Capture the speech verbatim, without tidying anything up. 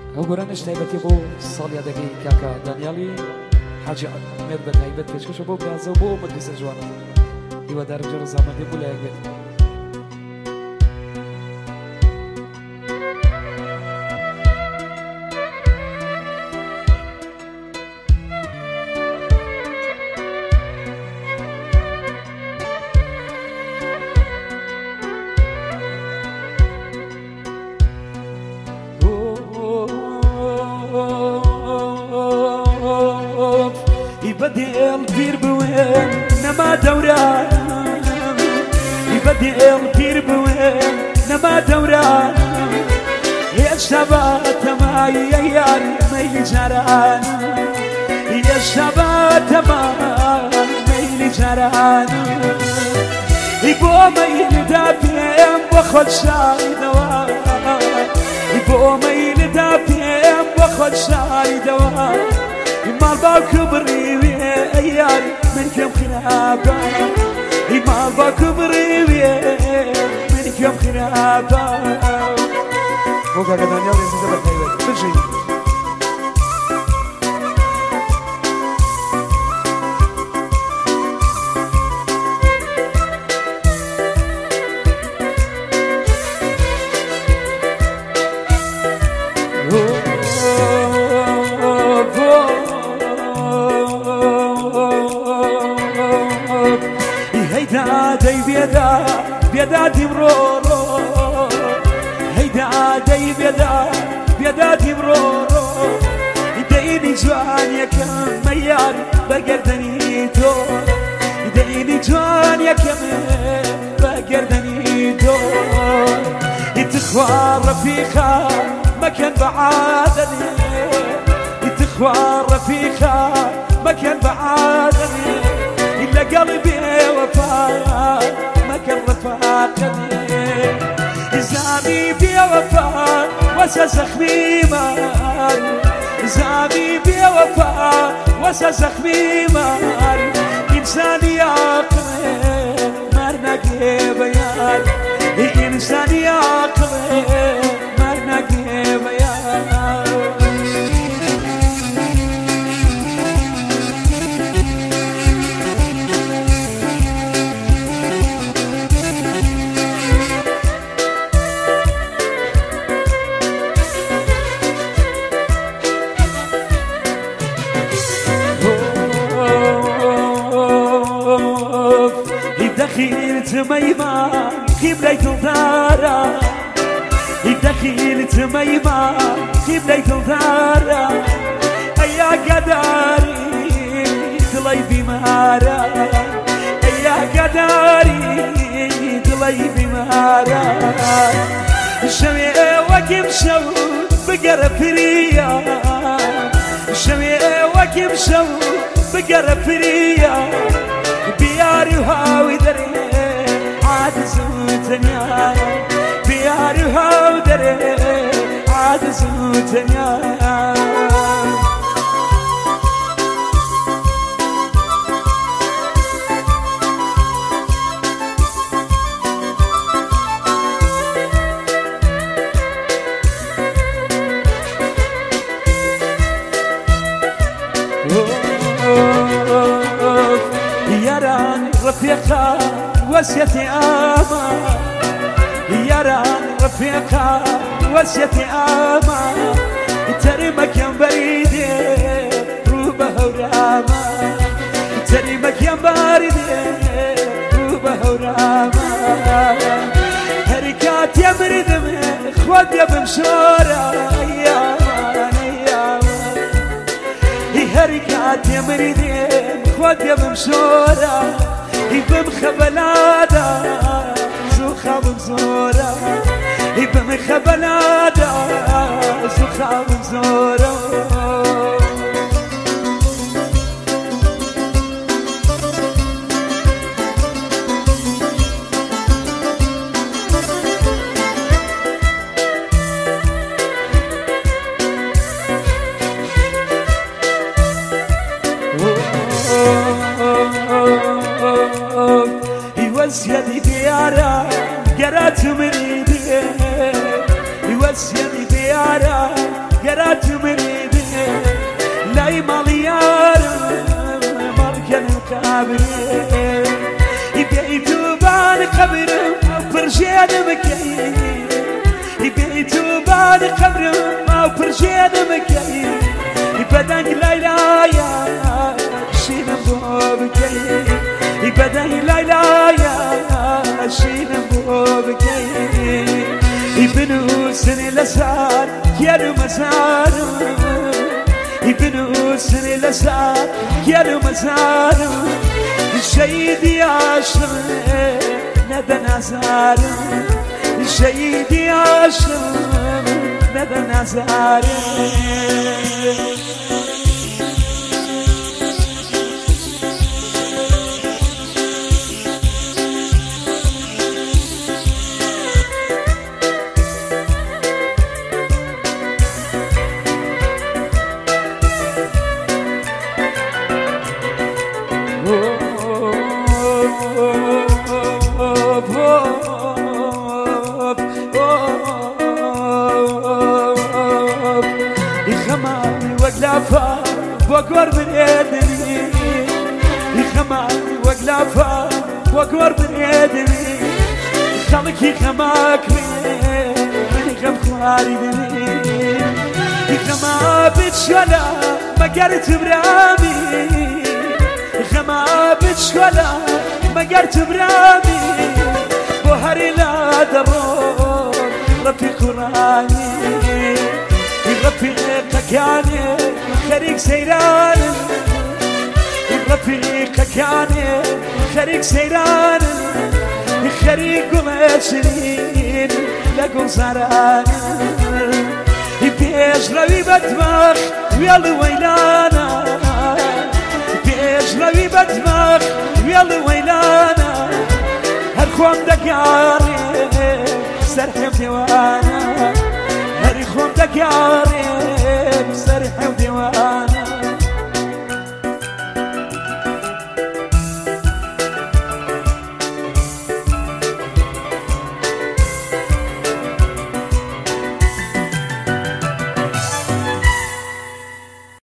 ئەو گۆرانش تایبەتی بۆ ساڵیا دەکەی کاکە دانیالی حاجی ئەحمێد بە تایبەت پێشکەشە بۆ برازە و بۆ مەدرسە جوانە هیوادارم جێ ڕەزامەندی بوو لایەک بێت. بديل بير بوين نما دوران بديل بير بوين نما دوران يا شباب ما يار ميل جران يا شباب ما ميل جران يبو ميل دافيم وخد شاي دوام يبو ميل دافيم وخد شاي دوام ما باكبري ويا من كم خنابة ما باكبري ويا من كم خنابة بوكا كدانيال يزيد بالتايبات بجي هيدا بيدا بيدا تمرورو هيدا داي بيدا بيدا تمرورو يديني جوان يا كم ميار بقردني تو يديني جوان يا كم بقردني تو يتخوار رفيقا ما كان بعادني يتخوار رفيقا ما كان بعادني إلا قلبي وفاء ما كان رفاقني زامي بي وفاء وسسخ بيمار زامي بي وفاء وسسخ بيمار إنساني عقلي مرنقي بيان إنساني عقلي مرنقي بيان دخلت ميمان قبليت الدارا دخلت ميمان قبليت الدارا يا قداري طلي بمارا يا قداري طلي بمارا شمي وكم شو بقر فريا شمي وكم شو بقر فريا بياري وهاوي دري عاد زوتنيا بياري وهاوي دري عاد زوتنيا يران رفيقا وسيتي آما يران رفيقا وسيتي آما ترمك يا بريدي روبه وراما ترمك يا بريدي روبه وراما هركات يا مريدم خود يا بمشورة أياما أياما هركات يا مريدم خود يا بمشورة يبم خبلادا زوخا بمزورة يبم خبلادا زوخا بمزورة يوسيني ديارا قرات من ايدي يوسيني ديارا قرات مكي يبيت وبعد قبر ما وفرجين مكي يبدأ ليلى يا شين بوبكي يبدأ ليلى يا شين بوبكي يبنوا سن لسان يا مسار يبنوا سن لسان يا مسار الشهيد يعشر ندى نزار الشهيد يعشر ندى نزار وقلافا وقور من يدني يخماني وقلافا وقور من يدني خلقي خماك من خم خواري دني يخما بتشولا ما قرت برامي يخما بتشولا ما قرت برامي بوهري لا درون رفيق قراني رفيقك يعني خريق سيران رفيقك يعني خريق سيران خريق وماشرين لقوا صاران بيش روي بدماغ ويلا ويلانا بيش روي بدماغ ويلا ويلانا هالخوام دقاري سرحم ديوانا هاري خوم دقاري